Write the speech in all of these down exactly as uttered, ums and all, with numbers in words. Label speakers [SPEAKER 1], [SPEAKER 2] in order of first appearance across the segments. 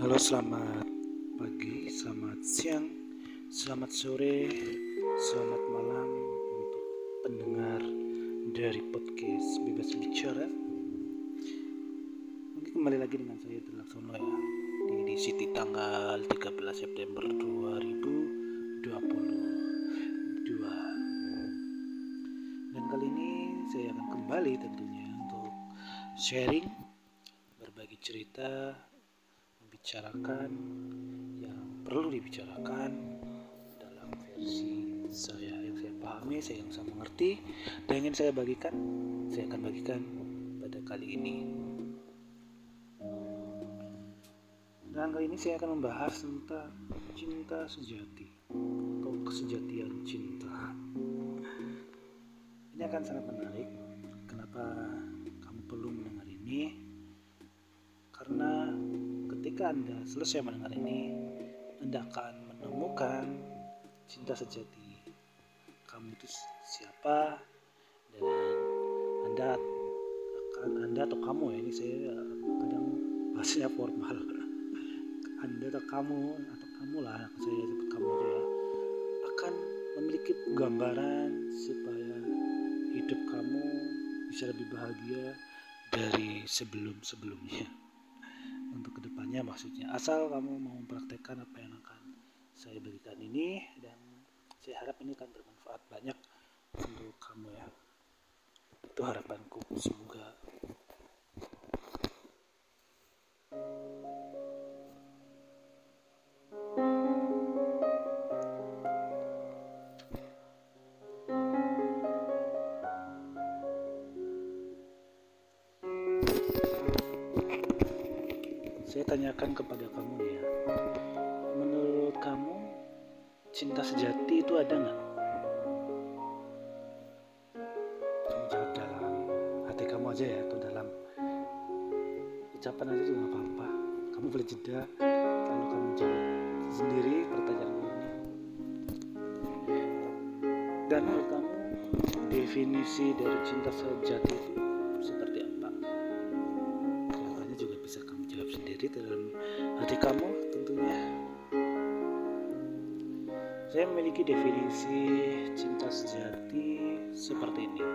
[SPEAKER 1] Halo, selamat pagi, selamat siang, selamat sore, selamat malam untuk pendengar dari podcast Bebas Bicara. Mungkin kembali lagi dengan saya Laksono ya, di edisi tanggal tiga belas September dua ribu dua puluh dua. Dan kali ini saya akan kembali tentunya untuk sharing, berbagi cerita, membicarakan yang perlu dibicarakan dalam versi saya yang saya pahami, saya yang saya mengerti, dan ingin saya bagikan, saya akan bagikan pada kali ini. Dan kali ini saya akan membahas tentang cinta sejati atau kesejatian cinta. Ini akan sangat menarik. Kenapa kamu perlu mendengar ini? Karena ketika Anda selesai mendengar ini, Anda akan menemukan cinta sejati kamu itu siapa, dan Anda akan Anda atau kamu ya, ini saya kadang bahasanya formal. Anda atau kamu atau kamu lah, saya sebut kamu aja ya, akan memiliki gambaran supaya hidup kamu bisa lebih bahagia dari sebelum-sebelumnya. Untuk kedepannya maksudnya, asal kamu mau mempraktekkan apa yang akan saya berikan ini, dan saya harap ini akan bermanfaat banyak untuk kamu ya. Itu harapanku, semoga. Saya tanyakan kepada kamu ya, menurut kamu cinta sejati itu ada nggak? Kamu jawab dalam hati kamu aja ya, atau dalam ucapan aja juga nggak apa-apa. Kamu boleh jeda, lalu kamu jawab sendiri pertanyaan ini. Dan menurut kamu definisi dari cinta sejati itu seperti apa? Jawabannya juga bisa kamu jawab sendiri dalam hati kamu tentunya. Saya memiliki definisi cinta sejati seperti ini.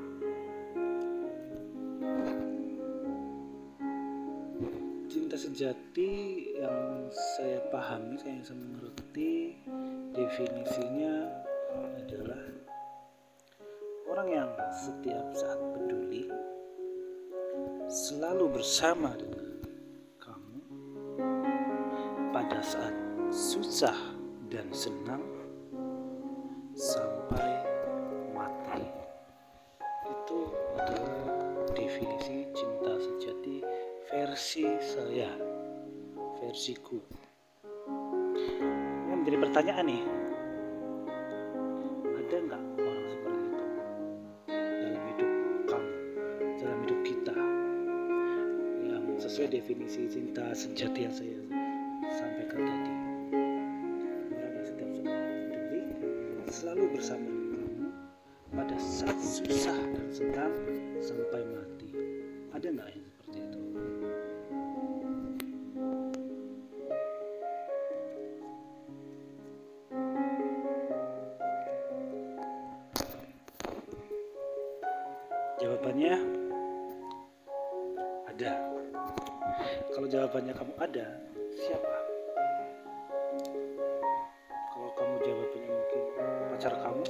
[SPEAKER 1] Cinta sejati yang saya pahami, saya yang saya mengerti definisinya adalah orang yang setiap saat peduli, selalu bersama dengan kamu pada saat susah dan senang sampai mati. Itu adalah definisi cinta sejati versi saya, versiku. Ini menjadi pertanyaan nih, ada nggak orang seperti itu dalam hidup kamu, dalam hidup kita, yang sesuai definisi cinta sejati yang saya sampaikan tadi? Orang yang setiap saat peduli, selalu bersama dengan kamu pada saat susah dan senang sampai mati. Ada nggak yang seperti itu? Jawabannya ada. Kalau jawabannya kamu ada, siapa? Kalau kamu jawabannya mungkin pacar kamu,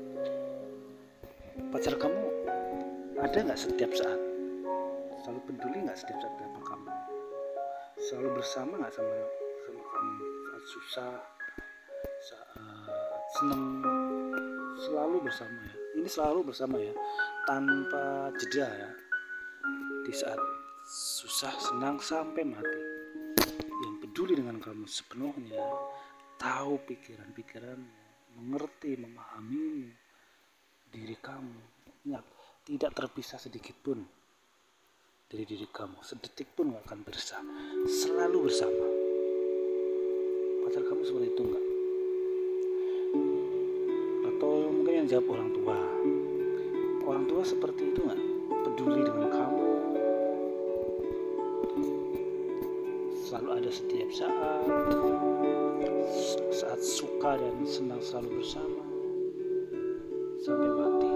[SPEAKER 1] pacar kamu ada nggak setiap saat? Selalu peduli nggak setiap saat sama kamu? Selalu bersama nggak sama sama kamu saat susah, saat senang? Selalu bersama ya. Ini selalu bersama ya, tanpa jeda ya, di saat susah, senang, sampai mati. Yang peduli dengan kamu sepenuhnya, tahu pikiran-pikiranmu, mengerti, memahami diri kamu. Ingat, tidak terpisah sedikit pun dari diri kamu, sedetik pun gak akan berpisah, selalu bersama. Pacar kamu seperti itu enggak? Atau mungkin yang jawab orang tua. Orang tua seperti itu enggak? Peduli dengan kamu, selalu ada setiap saat, saat suka dan senang selalu bersama, sampai mati.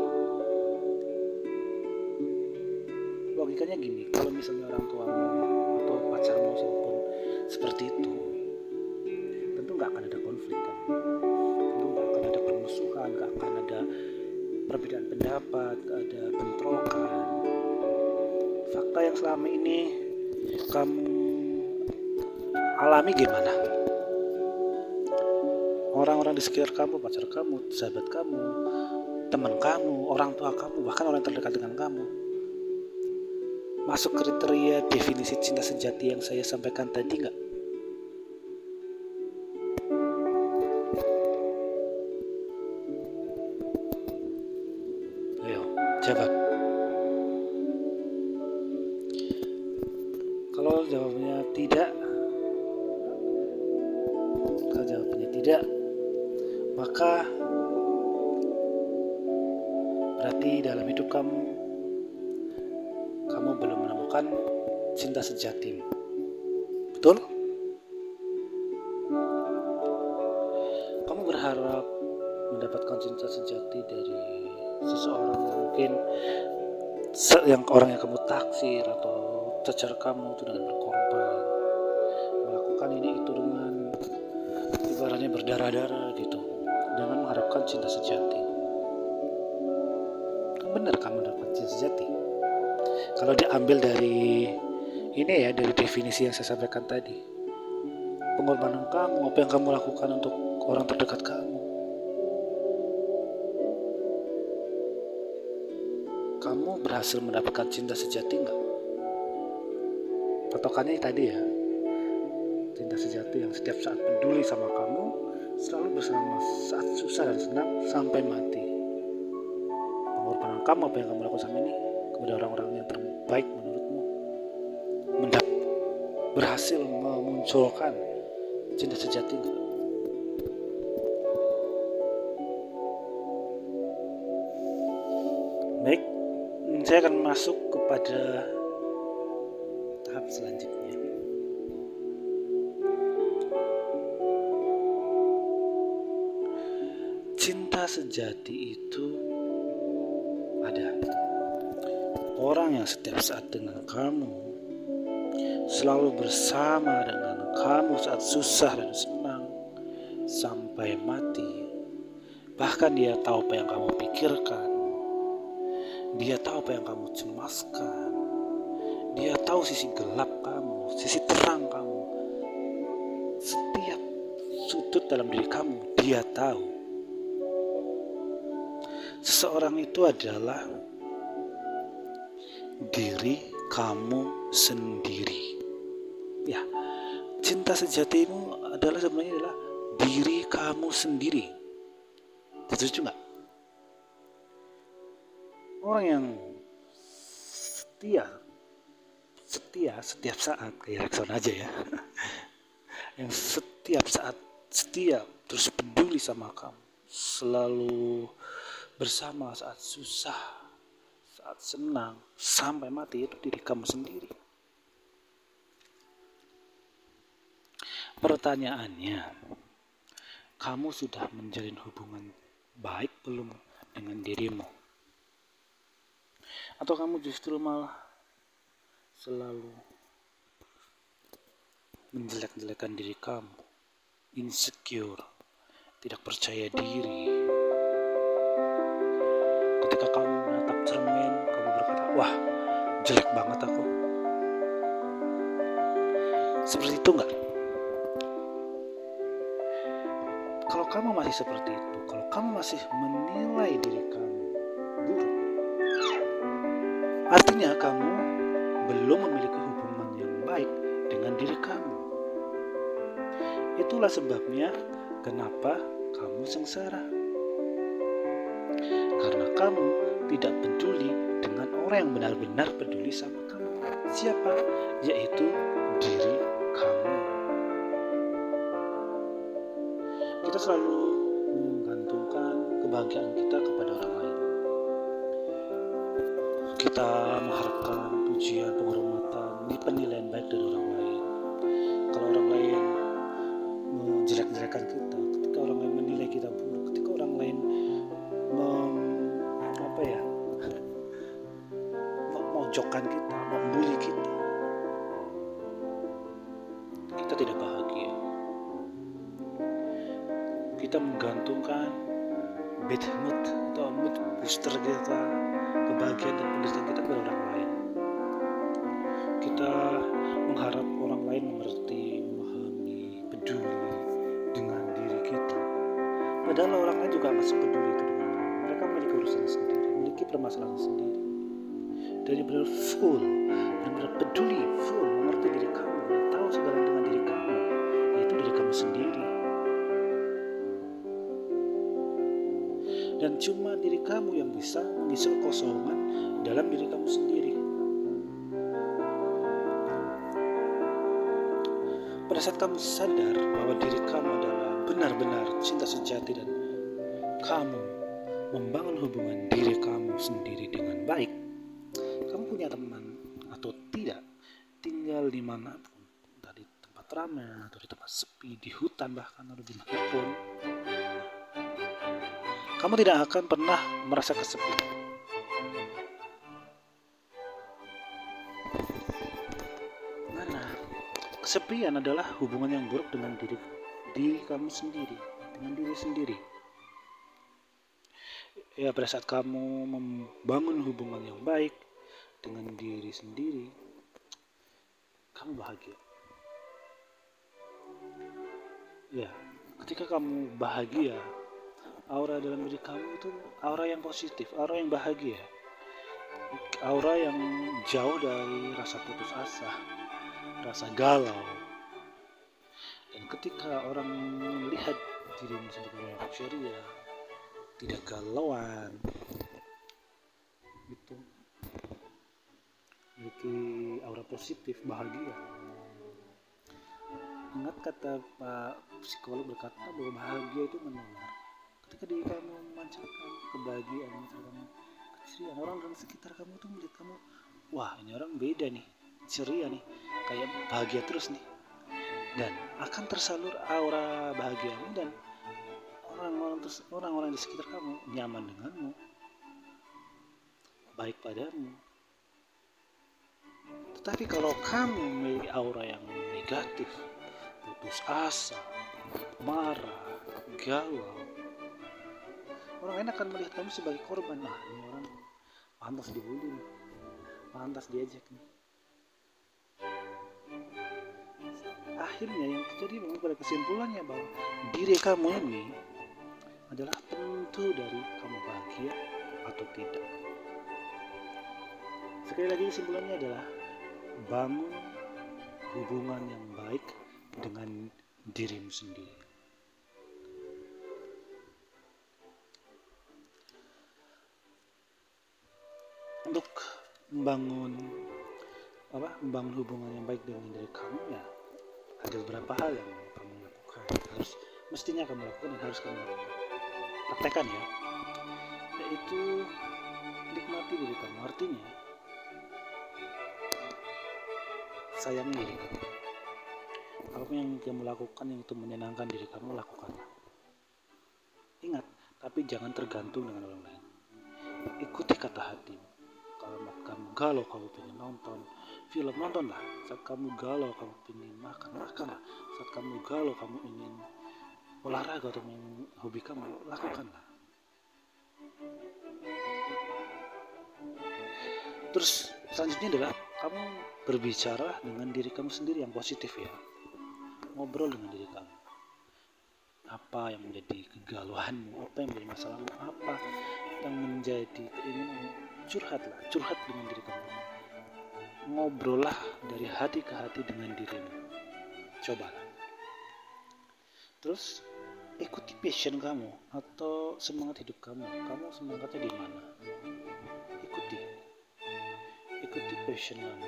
[SPEAKER 1] Logikanya gini, kalau misalnya orang tuamu atau pacarmu siapapun seperti itu, tentu gak akan ada konflik kan, tentu gak akan ada permusuhan, gak akan ada perbedaan pendapat, gak ada bentrokan. Fakta yang selama ini kamu alami gimana? Orang-orang di sekitar kamu, pacar kamu, sahabat kamu, teman kamu, orang tua kamu, bahkan orang terdekat dengan kamu, masuk kriteria definisi cinta sejati yang saya sampaikan tadi nggak? Ayo, jawab. Kalau jawabannya tidak, kalau jawabannya tidak, maka berarti dalam hidup kamu, kamu belum menemukan cinta sejati. Betul? Kamu berharap mendapatkan cinta sejati dari seseorang yang mungkin yang orang yang kamu taksir atau cecer kamu itu dengan berkorban, melakukan ini itu dengan ibaratnya berdarah-darah gitu, dengan mengharapkan cinta sejati. Benar kamu dapat cinta sejati kalau diambil dari ini ya, dari definisi yang saya sampaikan tadi. Pengorbanan kamu, apa yang kamu lakukan untuk orang terdekat kamu, kamu berhasil mendapatkan cinta sejati nggak? Patokannya tadi ya, cinta sejati yang setiap saat peduli sama kamu, selalu bersama saat susah dan senang sampai mati. Pengorbanan kamu, apa yang kamu lakukan sama ini kepada orang-orang yang terbaik menurutmu, mendap- berhasil memunculkan cinta sejati enggak? Baik, saya akan masuk kepada tahap selanjutnya. Cinta sejati itu ada orang yang setiap saat dengan kamu, selalu bersama dengan kamu saat susah dan senang sampai mati. Bahkan dia tahu apa yang kamu pikirkan, dia tahu apa yang kamu cemaskan, dia tahu sisi gelap kamu, sisi terang kamu, setiap sudut dalam diri kamu dia tahu. Seseorang itu adalah diri kamu sendiri. Ya, cinta sejatimu adalah sebenarnya adalah diri kamu sendiri. Setuju nggak? Orang yang setia, setia setiap saat, kayak Rexon aja ya, yang setiap saat setia, terus peduli sama kamu, selalu bersama saat susah, saat senang, sampai mati, itu diri kamu sendiri. Pertanyaannya, kamu sudah menjalin hubungan baik belum dengan dirimu? Atau kamu justru malah selalu menjelek-jelekan diri kamu, insecure, tidak percaya diri? Ketika kamu menatap cermin, kamu berkata, wah, jelek banget aku. Seperti itu enggak? Kalau kamu masih seperti itu, kalau kamu masih menilai diri kamu buruk, artinya kamu belum memiliki hubungan yang baik dengan diri kamu. Itulah sebabnya kenapa kamu sengsara. Karena kamu tidak peduli dengan orang yang benar-benar peduli sama kamu. Siapa? Yaitu diri kamu. Kita selalu menggantungkan kebahagiaan kita kepada orang lain. Kita mengharapkan pujian, penghormatan, penilaian baik dari orang lain. memojokkan kita, membuli kita, kita tidak bahagia. Kita menggantungkan bad mood atau mood booster kita, kebahagiaan dan penderitaan kita kepada orang lain. Kita mengharap orang lain mengerti, memahami, peduli dengan diri kita. Padahal orang lain juga masih peduli itu dengan kita. Mereka memiliki urusan sendiri, memiliki permasalahan sendiri. Dan benar full, benar peduli, full mengerti diri kamu, dan tahu segala dengan diri kamu, yaitu diri kamu sendiri. Dan cuma diri kamu yang bisa mengisi kekosongan dalam diri kamu sendiri. Pada saat kamu sadar bahwa diri kamu adalah benar-benar cinta sejati dan kamu membangun hubungan diri kamu sendiri dengan baik, kamu punya teman atau tidak, tinggal dimanapun, entah di tempat ramai atau di tempat sepi, di hutan bahkan atau dimanapun, kamu tidak akan pernah merasa kesepian. Karena kesepian adalah hubungan yang buruk dengan diri, diri kamu sendiri, dengan diri sendiri. Ya, pada saat kamu membangun hubungan yang baik dengan diri sendiri, kamu bahagia. Ya, ketika kamu bahagia, aura dalam diri kamu itu aura yang positif, aura yang bahagia, aura yang jauh dari rasa putus asa, rasa galau. Dan ketika orang melihat dirimu sebagai orang ceria, tidak galauan, gitu, memiliki aura positif, bahagia. Ingat kata Pak psikolog berkata bahwa bahagia itu menular. Ketika diri kamu memancarkan kebahagiaan, memancarkan keceriaan, orang dalam sekitar kamu tuh melihat kamu, wah ini orang beda nih, ceria nih, kayak bahagia terus nih, dan akan tersalur aura bahagiamu dan orang-orang terus orang-orang di sekitar kamu nyaman denganmu, baik padamu. Tetapi kalau kamu memiliki aura yang negatif, putus asa, marah, galau, orang lain akan melihat kamu sebagai korban. Nah, ini orang pantas dibully nih, pantas diajak nih. Akhirnya yang terjadi memang pada kesimpulannya bahwa diri kamu ini adalah penentu dari kamu bahagia atau tidak. Sekali lagi kesimpulannya adalah bangun hubungan yang baik dengan dirimu sendiri. Untuk membangun apa membangun hubungan yang baik dengan diri kamu, ya ada beberapa hal yang kamu lakukan, harus mestinya kamu lakukan dan harus kamu praktekkan, ya, yaitu nikmati diri kamu. Artinya sayangi diri kamu. Apapun yang kamu lakukan yang itu menyenangkan diri kamu, lakukanlah. Ingat, tapi jangan tergantung dengan orang lain. Ikuti kata hatimu. Kalau kamu galau, kamu pengen nonton film, nontonlah. Saat kamu galau, kamu pengen makan, makanlah. Saat kamu galau, kamu ingin olahraga atau main hobi kamu, lakukanlah. Terus selanjutnya adalah kamu berbicara dengan diri kamu sendiri yang positif, ya. Ngobrol dengan diri kamu. Apa yang menjadi kegalauanmu, apa yang menjadi masalahmu, apa yang menjadi keinginanmu, curhatlah, curhat dengan diri kamu. Ngobrollah dari hati ke hati dengan dirimu. Cobalah. Terus ikuti passion kamu atau semangat hidup kamu. Kamu semangatnya di mana? Ikuti. Ikuti passion kamu.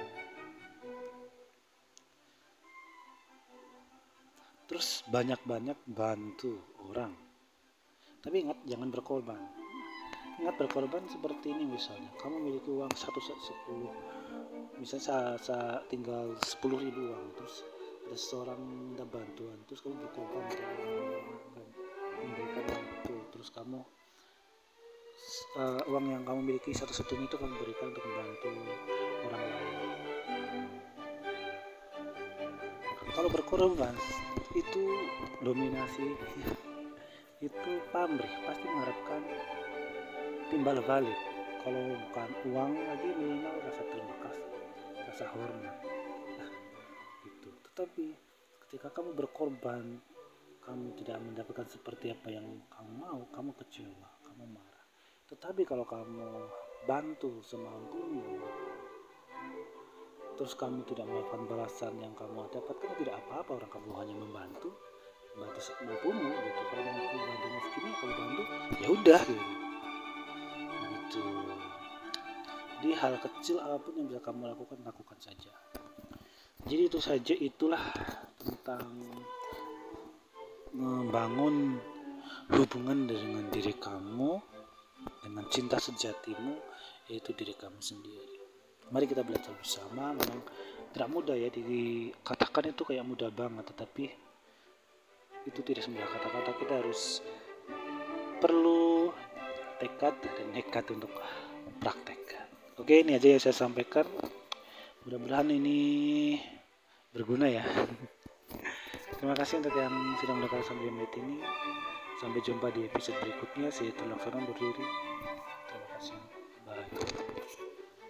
[SPEAKER 1] Terus banyak-banyak bantu orang. Tapi ingat, jangan berkorban. Ingat, berkorban seperti ini misalnya. Kamu memiliki uang satu sepuluh, misalnya sa, sa, tinggal sepuluh ribu uang. Terus ada seorang minta bantuan. Terus kamu berkorban untuk memberikan itu. Terus kamu uh, uang yang kamu miliki satu-satunya itu kamu berikan untuk membantu orang lain. Kalau berkorban itu dominasi, itu pamrih pasti mengharapkan timbal balik. Kalau bukan uang lagi, minimal rasa terima kasih, rasa hormat. Nah, itu. Tetapi ketika kamu berkorban, kamu tidak mendapatkan seperti apa yang kamu mau, kamu kecewa, kamu marah. Tetapi kalau kamu bantu semampumu, terus kamu tidak melakukan balasan yang kamu dapatkan, tidak apa-apa. Orang kamu hanya membantu, membantu semampumu gitu. Kalau mampu bantu miskin, kalau bantu ya udah gitu. Gitu. Jadi hal kecil apapun yang bisa kamu lakukan, lakukan saja. Jadi itu saja, itulah tentang membangun hubungan dengan diri kamu, dengan cinta sejatimu, yaitu diri kamu sendiri. Mari kita belajar bersama. Memang tidak mudah ya, dikatakan itu kayak mudah banget, tetapi itu tidak semudah kata-kata. Kita harus perlu tekad dan nekat untuk praktek. Oke, ini aja yang saya sampaikan. Mudah-mudahan ini berguna ya. Terima kasih untuk yang sudah mendengar sampai menit ini. Sampai jumpa di episode berikutnya. Saya Tulak Firman berdiri.